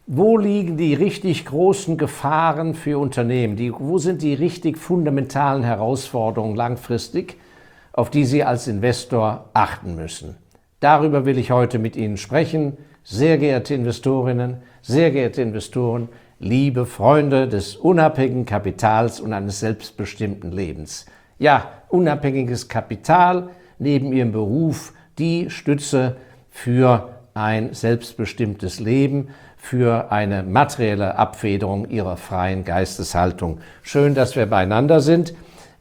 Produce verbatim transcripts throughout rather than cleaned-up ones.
Wo liegen die richtig großen Gefahren für Unternehmen? Die, wo sind die richtig fundamentalen Herausforderungen langfristig, auf die Sie als Investor achten müssen? Darüber will ich heute mit Ihnen sprechen. Sehr geehrte Investorinnen, sehr geehrte Investoren, liebe Freunde des unabhängigen Kapitals und eines selbstbestimmten Lebens. Ja, unabhängiges Kapital, neben Ihrem Beruf die Stütze für ein selbstbestimmtes Leben, für eine materielle Abfederung Ihrer freien Geisteshaltung. Schön, dass wir beieinander sind.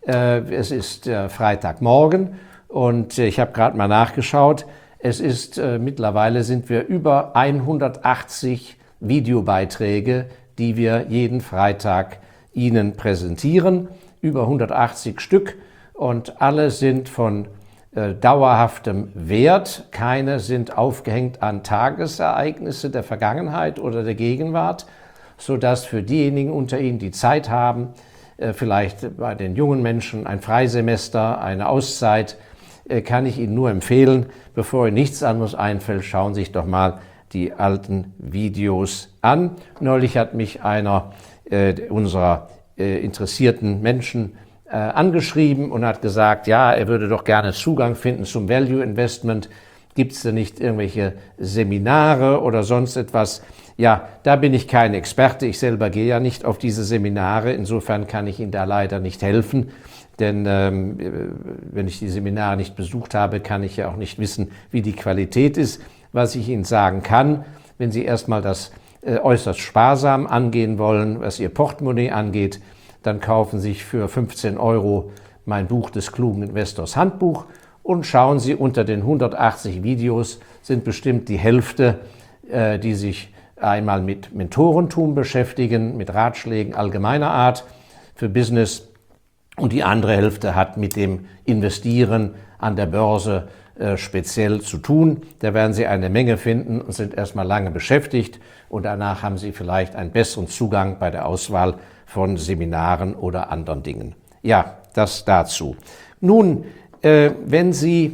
Es ist Freitagmorgen und ich habe gerade mal nachgeschaut. Es ist mittlerweile sind wir über hundertachtzig Videobeiträge, die wir jeden Freitag Ihnen präsentieren. Über hundertachtzig Stück und alle sind von äh, dauerhaftem Wert. Keine sind aufgehängt an Tagesereignisse der Vergangenheit oder der Gegenwart, sodass für diejenigen unter Ihnen, die Zeit haben, äh, vielleicht bei den jungen Menschen ein Freisemester, eine Auszeit, äh, kann ich Ihnen nur empfehlen, bevor Ihnen nichts anderes einfällt, schauen Sie sich doch mal die alten Videos an. Neulich hat mich einer äh, unserer äh, interessierten Menschen äh, angeschrieben und hat gesagt, ja, er würde doch gerne Zugang finden zum Value Investment. Gibt es denn nicht irgendwelche Seminare oder sonst etwas? Ja, da bin ich kein Experte. Ich selber gehe ja nicht auf diese Seminare. Insofern kann ich Ihnen da leider nicht helfen. Denn ähm, wenn ich die Seminare nicht besucht habe, kann ich ja auch nicht wissen, wie die Qualität ist. Was ich Ihnen sagen kann, wenn Sie erstmal das äh, äußerst sparsam angehen wollen, was Ihr Portemonnaie angeht, dann kaufen Sie sich für fünfzehn Euro mein Buch des klugen Investors Handbuch und schauen Sie unter den hundertachtzig Videos sind bestimmt die Hälfte, äh, die sich einmal mit Mentorentum beschäftigen, mit Ratschlägen allgemeiner Art für Business und die andere Hälfte hat mit dem Investieren an der Börse äh, speziell zu tun. Da werden Sie eine Menge finden und sind erstmal lange beschäftigt und danach haben Sie vielleicht einen besseren Zugang bei der Auswahl von Seminaren oder anderen Dingen. Ja, das dazu. Nun, äh, wenn Sie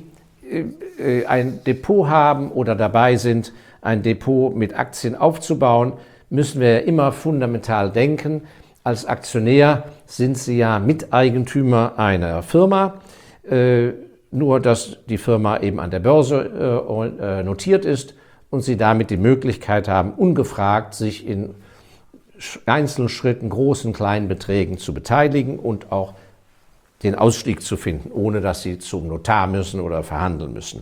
äh, ein Depot haben oder dabei sind, ein Depot mit Aktien aufzubauen, müssen wir immer fundamental denken. Als Aktionär sind Sie ja Miteigentümer einer Firma, äh, nur dass die Firma eben an der Börse äh, notiert ist und Sie damit die Möglichkeit haben, ungefragt sich in Einzelschritten, großen, kleinen Beträgen zu beteiligen und auch den Ausstieg zu finden, ohne dass Sie zum Notar müssen oder verhandeln müssen.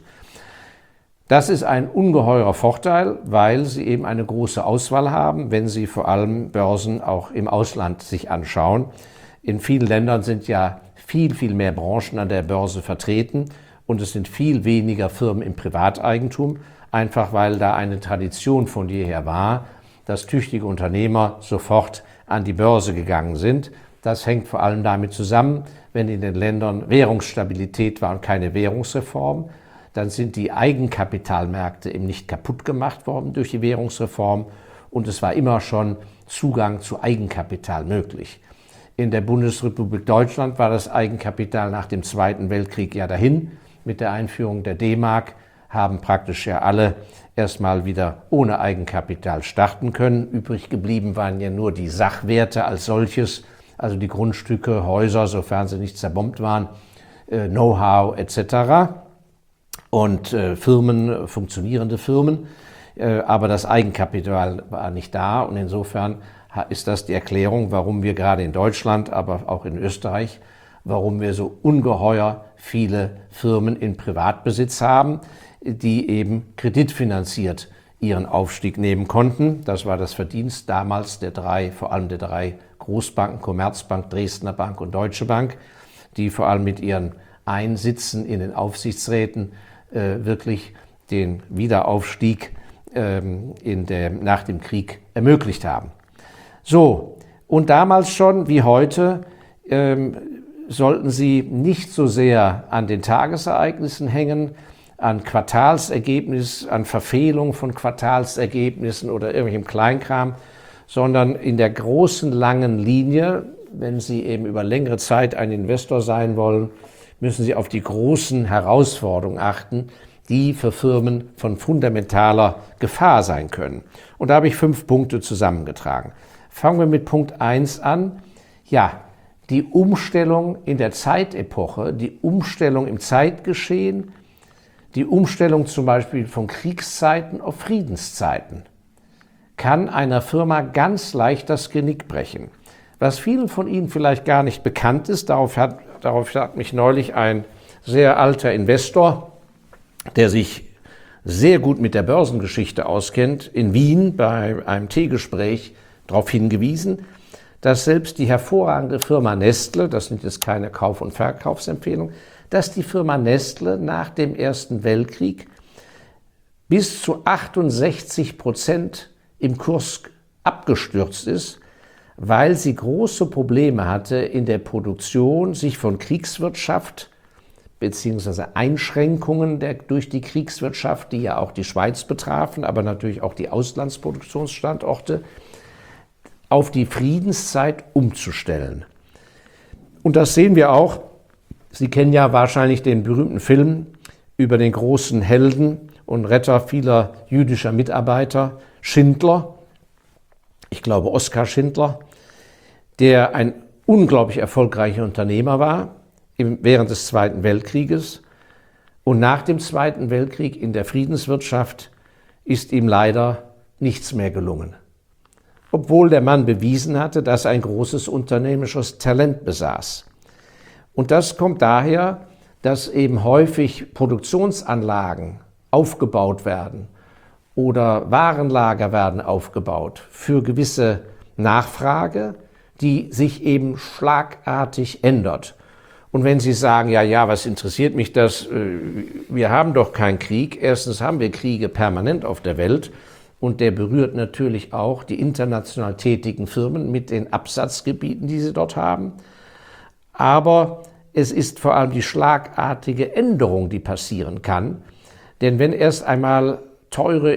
Das ist ein ungeheurer Vorteil, weil Sie eben eine große Auswahl haben, wenn Sie vor allem Börsen auch im Ausland sich anschauen. In vielen Ländern sind ja viel, viel mehr Branchen an der Börse vertreten und es sind viel weniger Firmen im Privateigentum, einfach weil da eine Tradition von jeher war, dass tüchtige Unternehmer sofort an die Börse gegangen sind. Das hängt vor allem damit zusammen, wenn in den Ländern Währungsstabilität war und keine Währungsreform, dann sind die Eigenkapitalmärkte eben nicht kaputt gemacht worden durch die Währungsreform und es war immer schon Zugang zu Eigenkapital möglich. In der Bundesrepublik Deutschland war das Eigenkapital nach dem Zweiten Weltkrieg ja dahin. Mit der Einführung der D-Mark haben praktisch ja alle erstmal wieder ohne Eigenkapital starten können. Übrig geblieben waren ja nur die Sachwerte als solches, also die Grundstücke, Häuser, sofern sie nicht zerbombt waren, äh, Know-how et cetera und äh, Firmen, funktionierende Firmen. Äh, aber das Eigenkapital war nicht da und insofern ist das die Erklärung, warum wir gerade in Deutschland, aber auch in Österreich, warum wir so ungeheuer viele Firmen in Privatbesitz haben, die eben kreditfinanziert ihren Aufstieg nehmen konnten. Das war das Verdienst damals der drei, vor allem der drei Großbanken, Commerzbank, Dresdner Bank und Deutsche Bank, die vor allem mit ihren Einsitzen in den Aufsichtsräten äh, wirklich den Wiederaufstieg ähm, in der, nach dem Krieg ermöglicht haben. So, und damals schon wie heute ähm, sollten Sie nicht so sehr an den Tagesereignissen hängen, an Quartalsergebnis, an Verfehlung von Quartalsergebnissen oder irgendwelchem Kleinkram, sondern in der großen, langen Linie, wenn Sie eben über längere Zeit ein Investor sein wollen, müssen Sie auf die großen Herausforderungen achten, die für Firmen von fundamentaler Gefahr sein können. Und da habe ich fünf Punkte zusammengetragen. Fangen wir mit Punkt eins an. Ja, die Umstellung in der Zeitepoche, die Umstellung im Zeitgeschehen, die Umstellung zum Beispiel von Kriegszeiten auf Friedenszeiten kann einer Firma ganz leicht das Genick brechen. Was vielen von Ihnen vielleicht gar nicht bekannt ist, darauf hat, darauf hat mich neulich ein sehr alter Investor, der sich sehr gut mit der Börsengeschichte auskennt, in Wien bei einem Teegespräch darauf hingewiesen, dass selbst die hervorragende Firma Nestle, das sind jetzt keine Kauf- und Verkaufsempfehlungen, dass die Firma Nestle nach dem Ersten Weltkrieg bis zu achtundsechzig Prozent im Kurs abgestürzt ist, weil sie große Probleme hatte in der Produktion, sich von Kriegswirtschaft bzw. Einschränkungen der, durch die Kriegswirtschaft, die ja auch die Schweiz betrafen, aber natürlich auch die Auslandsproduktionsstandorte, auf die Friedenszeit umzustellen. Und das sehen wir auch. Sie kennen ja wahrscheinlich den berühmten Film über den großen Helden und Retter vieler jüdischer Mitarbeiter, Schindler, ich glaube Oskar Schindler, der ein unglaublich erfolgreicher Unternehmer war während des Zweiten Weltkrieges. Und nach dem Zweiten Weltkrieg in der Friedenswirtschaft ist ihm leider nichts mehr gelungen. Obwohl der Mann bewiesen hatte, dass er ein großes unternehmerisches Talent besaß. Und das kommt daher, dass eben häufig Produktionsanlagen aufgebaut werden oder Warenlager werden aufgebaut für gewisse Nachfrage, die sich eben schlagartig ändert. Und wenn Sie sagen, ja, ja, was interessiert mich das? Wir haben doch keinen Krieg. Erstens haben wir Kriege permanent auf der Welt. Und der berührt natürlich auch die international tätigen Firmen mit den Absatzgebieten, die sie dort haben. Aber es ist vor allem die schlagartige Änderung, die passieren kann. Denn wenn erst einmal teure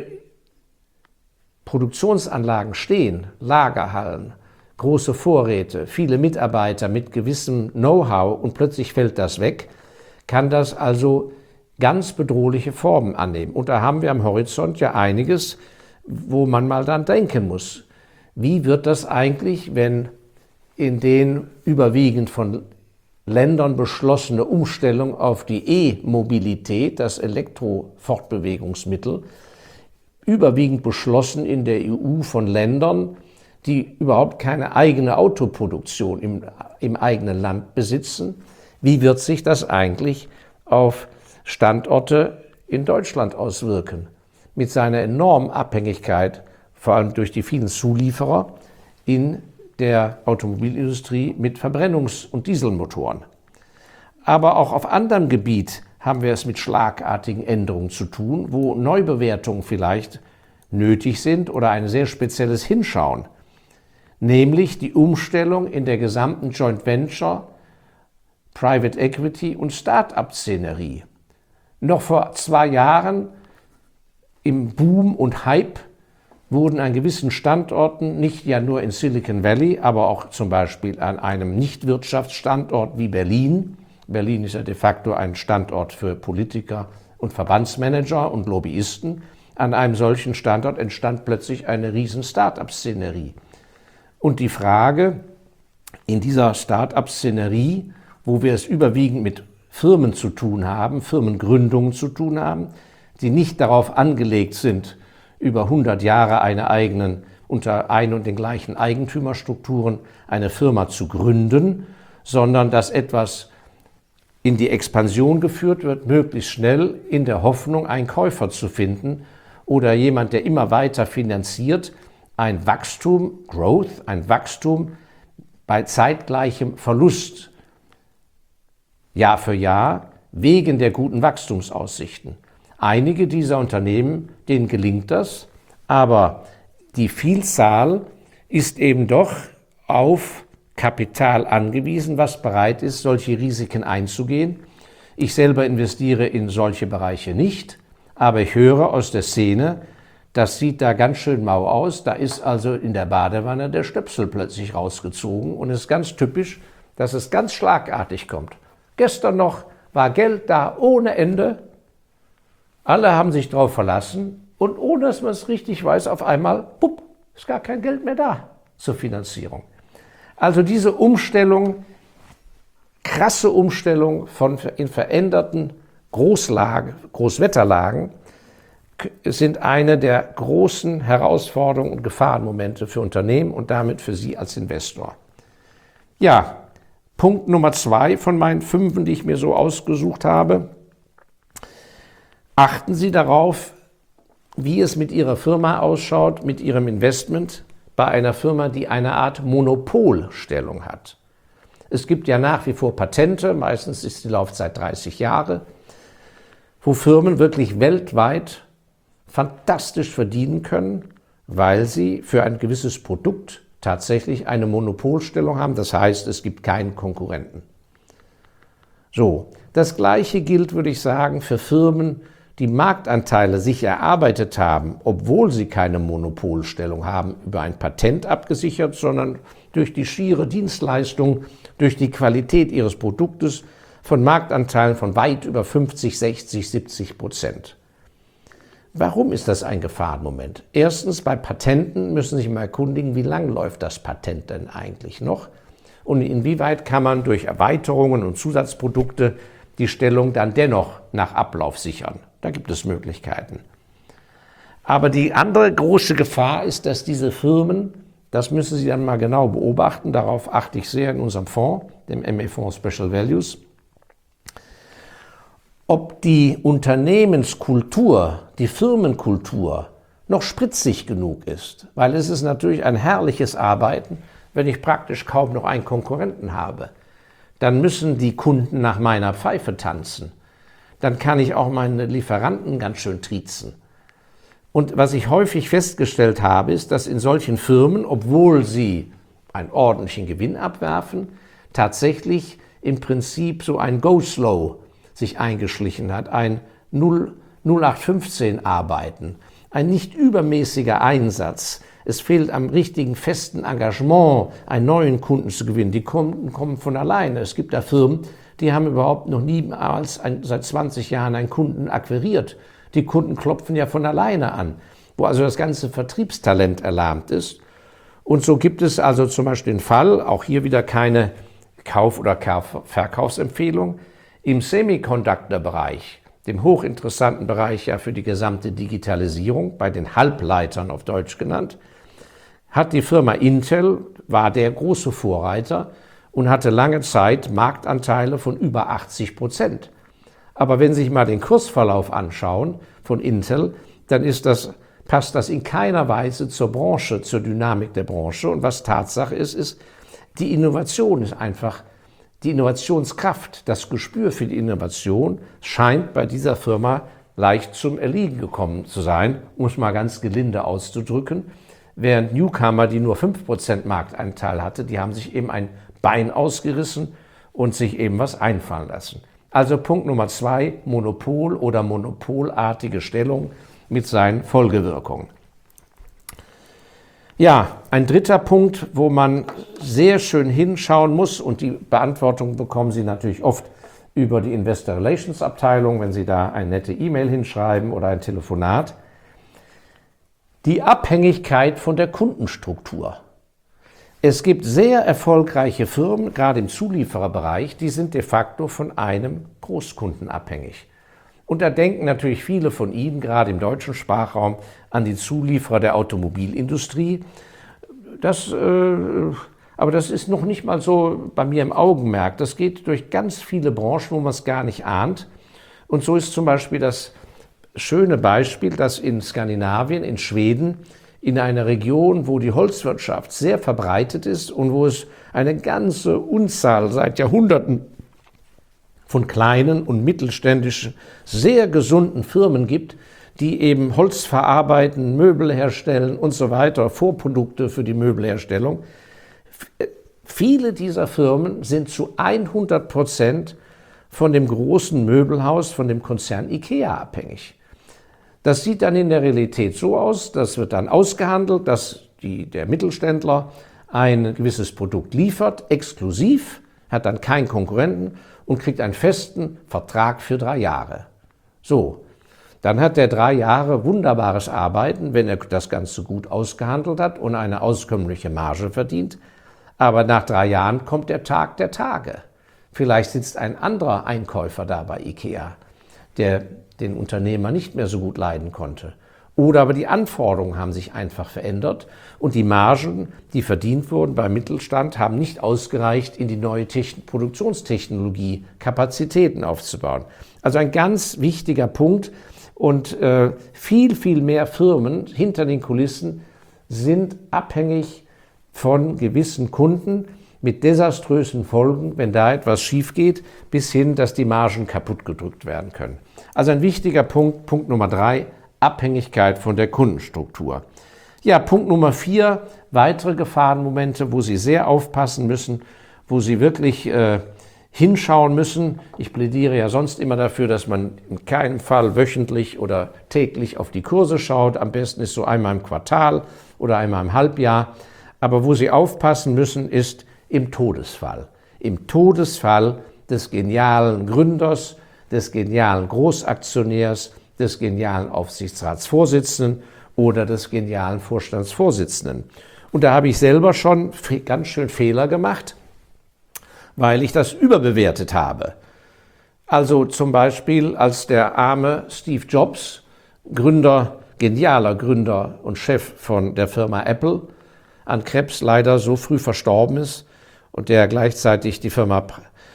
Produktionsanlagen stehen, Lagerhallen, große Vorräte, viele Mitarbeiter mit gewissem Know-how und plötzlich fällt das weg, kann das also ganz bedrohliche Formen annehmen. Und da haben wir am Horizont ja einiges, wo man mal dann denken muss, wie wird das eigentlich, wenn in den überwiegend von Ländern beschlossene Umstellung auf die E-Mobilität, das Elektrofortbewegungsmittel, überwiegend beschlossen in der E U von Ländern, die überhaupt keine eigene Autoproduktion im, im eigenen Land besitzen, wie wird sich das eigentlich auf Standorte in Deutschland auswirken? Mit seiner enormen Abhängigkeit, vor allem durch die vielen Zulieferer in der Automobilindustrie mit Verbrennungs- und Dieselmotoren. Aber auch auf anderem Gebiet haben wir es mit schlagartigen Änderungen zu tun, wo Neubewertungen vielleicht nötig sind oder ein sehr spezielles Hinschauen, nämlich die Umstellung in der gesamten Joint Venture, Private Equity und Start-up-Szenerie. Noch vor zwei Jahren im Boom und Hype wurden an gewissen Standorten, nicht ja nur in Silicon Valley, aber auch zum Beispiel an einem Nicht-Wirtschaftsstandort wie Berlin. Berlin ist ja de facto ein Standort für Politiker und Verbandsmanager und Lobbyisten. An einem solchen Standort entstand plötzlich eine riesen Start-up-Szenerie. Und die Frage, in dieser Start-up-Szenerie, wo wir es überwiegend mit Firmen zu tun haben, Firmengründungen zu tun haben, die nicht darauf angelegt sind, über hundert Jahre eine eigenen, unter ein und den gleichen Eigentümerstrukturen eine Firma zu gründen, sondern dass etwas in die Expansion geführt wird, möglichst schnell in der Hoffnung, einen Käufer zu finden oder jemand, der immer weiter finanziert, ein Wachstum, Growth, ein Wachstum bei zeitgleichem Verlust, Jahr für Jahr, wegen der guten Wachstumsaussichten. Einige dieser Unternehmen, denen gelingt das, aber die Vielzahl ist eben doch auf Kapital angewiesen, was bereit ist, solche Risiken einzugehen. Ich selber investiere in solche Bereiche nicht, aber ich höre aus der Szene, das sieht da ganz schön mau aus. Da ist also in der Badewanne der Stöpsel plötzlich rausgezogen und es ist ganz typisch, dass es ganz schlagartig kommt. Gestern noch war Geld da ohne Ende Alle haben sich darauf verlassen und ohne dass man es richtig weiß, auf einmal, bupp, ist gar kein Geld mehr da zur Finanzierung. Also diese Umstellung, krasse Umstellung von in veränderten Großlagen, Großwetterlagen sind eine der großen Herausforderungen und Gefahrenmomente für Unternehmen und damit für Sie als Investor. Ja, Punkt Nummer zwei von meinen fünf, die ich mir so ausgesucht habe. Achten Sie darauf, wie es mit Ihrer Firma ausschaut, mit Ihrem Investment bei einer Firma, die eine Art Monopolstellung hat. Es gibt ja nach wie vor Patente, meistens ist die Laufzeit dreißig Jahre, wo Firmen wirklich weltweit fantastisch verdienen können, weil sie für ein gewisses Produkt tatsächlich eine Monopolstellung haben. Das heißt, es gibt keinen Konkurrenten. So, das Gleiche gilt, würde ich sagen, für Firmen, die Marktanteile sich erarbeitet haben, obwohl sie keine Monopolstellung haben, über ein Patent abgesichert, sondern durch die schiere Dienstleistung, durch die Qualität ihres Produktes von Marktanteilen von weit über fünfzig, sechzig, siebzig Prozent. Warum ist das ein Gefahrenmoment? Erstens, bei Patenten müssen Sie sich mal erkundigen, wie lang läuft das Patent denn eigentlich noch und inwieweit kann man durch Erweiterungen und Zusatzprodukte die Stellung dann dennoch nach Ablauf sichern. Da gibt es Möglichkeiten. Aber die andere große Gefahr ist, dass diese Firmen, das müssen Sie dann mal genau beobachten, darauf achte ich sehr in unserem Fonds, dem M E-Fonds Special Values, ob die Unternehmenskultur, die Firmenkultur noch spritzig genug ist. Weil es ist natürlich ein herrliches Arbeiten, wenn ich praktisch kaum noch einen Konkurrenten habe. Dann müssen die Kunden nach meiner Pfeife tanzen. Dann kann ich auch meine Lieferanten ganz schön triezen. Und was ich häufig festgestellt habe, ist, dass in solchen Firmen, obwohl sie einen ordentlichen Gewinn abwerfen, tatsächlich im Prinzip so ein Go-Slow sich eingeschlichen hat, ein null acht fünfzehn Arbeiten, ein nicht übermäßiger Einsatz. Es fehlt am richtigen festen Engagement, einen neuen Kunden zu gewinnen. Die Kunden kommen von alleine. Es gibt da Firmen, die haben überhaupt noch niemals ein, seit zwanzig Jahren einen Kunden akquiriert. Die Kunden klopfen ja von alleine an, wo also das ganze Vertriebstalent erlahmt ist. Und so gibt es also zum Beispiel den Fall, auch hier wieder keine Kauf- oder Verkaufsempfehlung, im Semiconductor-Bereich, dem hochinteressanten Bereich ja für die gesamte Digitalisierung, bei den Halbleitern auf Deutsch genannt, hat die Firma Intel, war der große Vorreiter und hatte lange Zeit Marktanteile von über achtzig Prozent. Aber wenn Sie sich mal den Kursverlauf anschauen von Intel, dann ist das, passt das in keiner Weise zur Branche, zur Dynamik der Branche. Und was Tatsache ist, ist, die Innovation ist einfach die Innovationskraft, das Gespür für die Innovation scheint bei dieser Firma leicht zum Erliegen gekommen zu sein, um es mal ganz gelinde auszudrücken. Während Newcomer, die nur fünf Prozent Marktanteil hatte, die haben sich eben ein Bein ausgerissen und sich eben was einfallen lassen. Also Punkt Nummer zwei, Monopol oder monopolartige Stellung mit seinen Folgewirkungen. Ja, ein dritter Punkt, wo man sehr schön hinschauen muss, und die Beantwortung bekommen Sie natürlich oft über die Investor Relations Abteilung, wenn Sie da eine nette E-Mail hinschreiben oder ein Telefonat. Die Abhängigkeit von der Kundenstruktur. Es gibt sehr erfolgreiche Firmen, gerade im Zuliefererbereich, die sind de facto von einem Großkunden abhängig. Und da denken natürlich viele von Ihnen, gerade im deutschen Sprachraum, an die Zulieferer der Automobilindustrie. Das, äh, aber das ist noch nicht mal so bei mir im Augenmerk. Das geht durch ganz viele Branchen, wo man es gar nicht ahnt. Und so ist zum Beispiel das schöne Beispiel, dass in Skandinavien, in Schweden, in einer Region, wo die Holzwirtschaft sehr verbreitet ist und wo es eine ganze Unzahl seit Jahrhunderten von kleinen und mittelständischen, sehr gesunden Firmen gibt, die eben Holz verarbeiten, Möbel herstellen und so weiter, Vorprodukte für die Möbelherstellung. Viele dieser Firmen sind zu hundert Prozent von dem großen Möbelhaus, von dem Konzern IKEA abhängig. Das sieht dann in der Realität so aus, das wird dann ausgehandelt, dass die, der Mittelständler ein gewisses Produkt liefert, exklusiv, hat dann keinen Konkurrenten und kriegt einen festen Vertrag für drei Jahre. So, Dann hat er drei Jahre wunderbares Arbeiten, wenn er das Ganze gut ausgehandelt hat und eine auskömmliche Marge verdient. Aber nach drei Jahren kommt der Tag der Tage. Vielleicht sitzt ein anderer Einkäufer da bei IKEA, der den Unternehmer nicht mehr so gut leiden konnte. Oder aber die Anforderungen haben sich einfach verändert und die Margen, die verdient wurden beim Mittelstand, haben nicht ausgereicht, in die neue Techn- Produktionstechnologie Kapazitäten aufzubauen. Also ein ganz wichtiger Punkt und äh, viel, viel mehr Firmen hinter den Kulissen sind abhängig von gewissen Kunden mit desaströsen Folgen, wenn da etwas schief geht, bis hin, dass die Margen kaputt gedrückt werden können. Also ein wichtiger Punkt, Punkt Nummer drei, Abhängigkeit von der Kundenstruktur. Ja, Punkt Nummer vier, weitere Gefahrenmomente, wo Sie sehr aufpassen müssen, wo Sie wirklich äh, hinschauen müssen. Ich plädiere ja sonst immer dafür, dass man in keinem Fall wöchentlich oder täglich auf die Kurse schaut. Am besten ist so einmal im Quartal oder einmal im Halbjahr. Aber wo Sie aufpassen müssen, ist im Todesfall. Im Todesfall des genialen Gründers, des genialen Großaktionärs, des genialen Aufsichtsratsvorsitzenden oder des genialen Vorstandsvorsitzenden. Und da habe ich selber schon ganz schön Fehler gemacht, weil ich das überbewertet habe. Also zum Beispiel, als der arme Steve Jobs, Gründer, genialer Gründer und Chef von der Firma Apple, an Krebs leider so früh verstorben ist und der gleichzeitig die Firma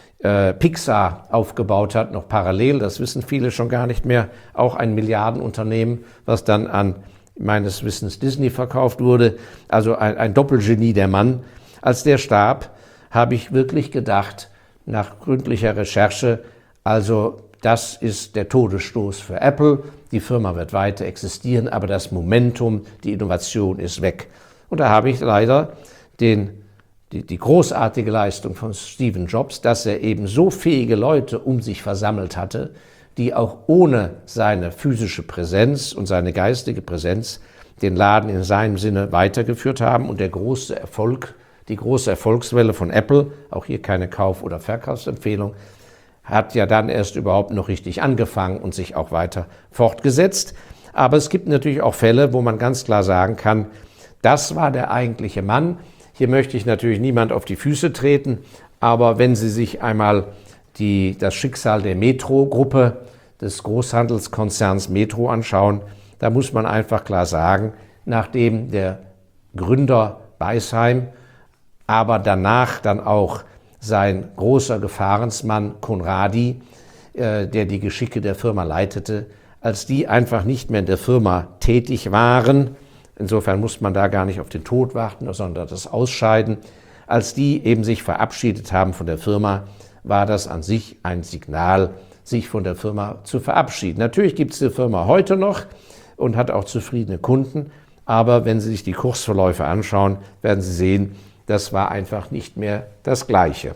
Pixar aufgebaut hat, noch parallel, das wissen viele schon gar nicht mehr, auch ein Milliardenunternehmen, was dann an, meines Wissens, Disney verkauft wurde, also ein, ein Doppelgenie der Mann. Als der starb, habe ich wirklich gedacht, nach gründlicher Recherche, also das ist der Todesstoß für Apple, die Firma wird weiter existieren, aber das Momentum, die Innovation ist weg. Und da habe ich leider den Die, die großartige Leistung von Steve Jobs, dass er eben so fähige Leute um sich versammelt hatte, die auch ohne seine physische Präsenz und seine geistige Präsenz den Laden in seinem Sinne weitergeführt haben. Und der große Erfolg, die große Erfolgswelle von Apple, auch hier keine Kauf- oder Verkaufsempfehlung, hat ja dann erst überhaupt noch richtig angefangen und sich auch weiter fortgesetzt. Aber es gibt natürlich auch Fälle, wo man ganz klar sagen kann, das war der eigentliche Mann. Hier möchte ich natürlich niemand auf die Füße treten, aber wenn Sie sich einmal die, das Schicksal der Metro-Gruppe, des Großhandelskonzerns Metro anschauen, da muss man einfach klar sagen, nachdem der Gründer Beisheim, aber danach dann auch sein großer Gefahrensmann Conradi, äh, der die Geschicke der Firma leitete, als die einfach nicht mehr in der Firma tätig waren, insofern muss man da gar nicht auf den Tod warten, sondern das Ausscheiden. Als die eben sich verabschiedet haben von der Firma, war das an sich ein Signal, sich von der Firma zu verabschieden. Natürlich gibt es die Firma heute noch und hat auch zufriedene Kunden, aber wenn Sie sich die Kursverläufe anschauen, werden Sie sehen, das war einfach nicht mehr das Gleiche.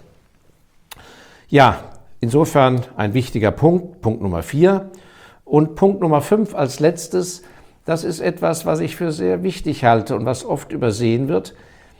Ja, insofern ein wichtiger Punkt, Punkt Nummer vier. Und Punkt Nummer fünf als letztes, das ist etwas, was ich für sehr wichtig halte und was oft übersehen wird.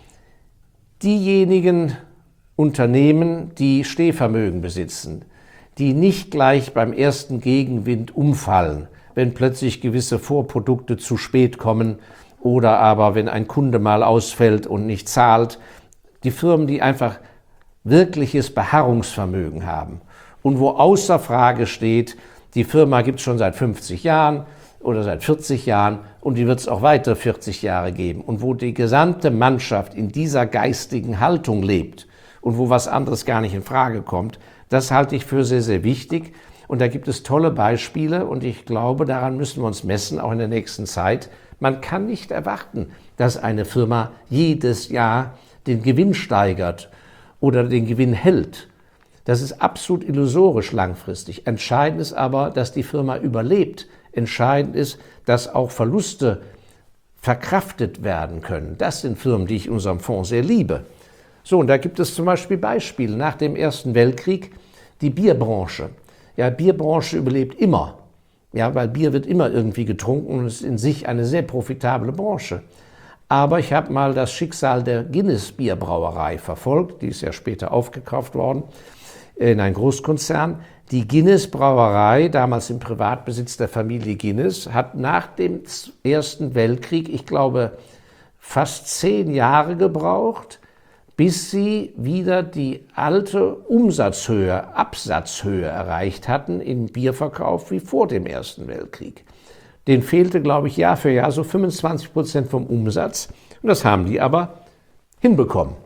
Diejenigen Unternehmen, die Stehvermögen besitzen, die nicht gleich beim ersten Gegenwind umfallen, wenn plötzlich gewisse Vorprodukte zu spät kommen oder aber wenn ein Kunde mal ausfällt und nicht zahlt. Die Firmen, die einfach wirkliches Beharrungsvermögen haben und wo außer Frage steht, die Firma gibt es schon seit fünfzig Jahren, oder seit vierzig Jahren und die wird es auch weitere vierzig Jahre geben. Und wo die gesamte Mannschaft in dieser geistigen Haltung lebt und wo was anderes gar nicht in Frage kommt, das halte ich für sehr, sehr wichtig. Und da gibt es tolle Beispiele und ich glaube, daran müssen wir uns messen, auch in der nächsten Zeit. Man kann nicht erwarten, dass eine Firma jedes Jahr den Gewinn steigert oder den Gewinn hält. Das ist absolut illusorisch langfristig. Entscheidend ist aber, dass die Firma überlebt. Entscheidend ist, dass auch Verluste verkraftet werden können. Das sind Firmen, die ich in unserem Fonds sehr liebe. So, und da gibt es zum Beispiel Beispiele. Nach dem Ersten Weltkrieg die Bierbranche. Ja, Bierbranche überlebt immer. Ja, weil Bier wird immer irgendwie getrunken und ist in sich eine sehr profitable Branche. Aber ich habe mal das Schicksal der Guinness Bierbrauerei verfolgt. Die ist ja später aufgekauft worden. in einen Großkonzern. Die Guinness Brauerei, damals im Privatbesitz der Familie Guinness, hat nach dem Ersten Weltkrieg, ich glaube, fast zehn Jahre gebraucht, bis sie wieder die alte Umsatzhöhe, Absatzhöhe erreicht hatten im Bierverkauf wie vor dem Ersten Weltkrieg. Denen fehlte, glaube ich, Jahr für Jahr so fünfundzwanzig Prozent vom Umsatz. Und das haben die aber hinbekommen.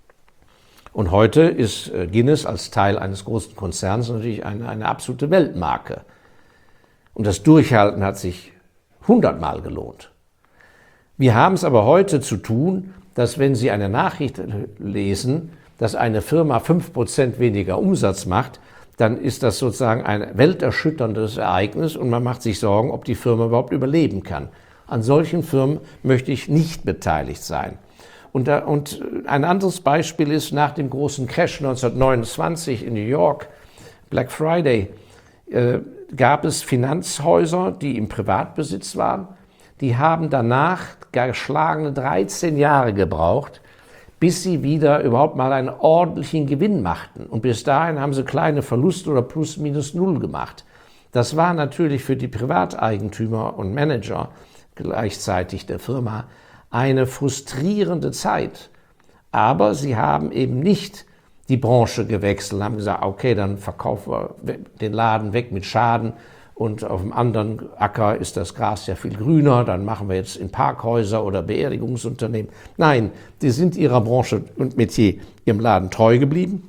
Und heute ist Guinness als Teil eines großen Konzerns natürlich eine, eine absolute Weltmarke. Und das Durchhalten hat sich hundertmal gelohnt. Wir haben es aber heute zu tun, dass wenn Sie eine Nachricht lesen, dass eine Firma fünf Prozent weniger Umsatz macht, dann ist das sozusagen ein welterschütterndes Ereignis und man macht sich Sorgen, ob die Firma überhaupt überleben kann. An solchen Firmen möchte ich nicht beteiligt sein. Und, da, und ein anderes Beispiel ist, nach dem großen Crash neunzehnhundertneunundzwanzig in New York, Black Friday, äh, gab es Finanzhäuser, die im Privatbesitz waren. Die haben danach geschlagene dreizehn Jahre gebraucht, bis sie wieder überhaupt mal einen ordentlichen Gewinn machten. Und bis dahin haben sie kleine Verluste oder plus minus null gemacht. Das war natürlich für die Privateigentümer und Manager gleichzeitig der Firma eine frustrierende Zeit. Aber sie haben eben nicht die Branche gewechselt, haben gesagt, okay, dann verkaufen wir den Laden weg mit Schaden und auf dem anderen Acker ist das Gras ja viel grüner, dann machen wir jetzt in Parkhäuser oder Beerdigungsunternehmen. Nein, die sind ihrer Branche und Metier, ihrem Laden treu geblieben.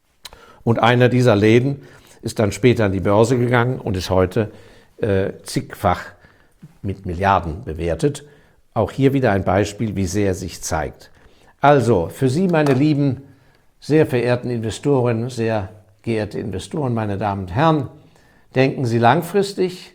Und einer dieser Läden ist dann später an die Börse gegangen und ist heute äh, zigfach mit Milliarden bewertet. Auch hier wieder ein Beispiel, wie sehr sich zeigt. Also, für Sie, meine lieben, sehr verehrten Investoren, sehr geehrte Investoren, meine Damen und Herren, denken Sie langfristig.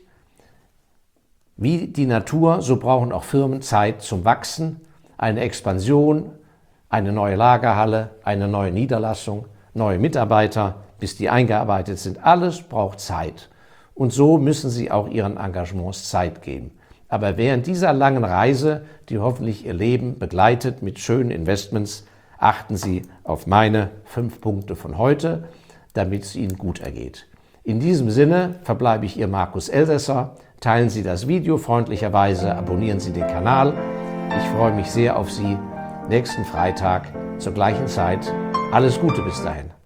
Wie die Natur, so brauchen auch Firmen Zeit zum Wachsen, eine Expansion, eine neue Lagerhalle, eine neue Niederlassung, neue Mitarbeiter, bis die eingearbeitet sind. Alles braucht Zeit. Und so müssen Sie auch Ihren Engagements Zeit geben. Aber während dieser langen Reise, die hoffentlich Ihr Leben begleitet mit schönen Investments, achten Sie auf meine fünf Punkte von heute, damit es Ihnen gut ergeht. In diesem Sinne verbleibe ich Ihr Markus Elsässer. Teilen Sie das Video freundlicherweise, abonnieren Sie den Kanal. Ich freue mich sehr auf Sie nächsten Freitag zur gleichen Zeit. Alles Gute bis dahin.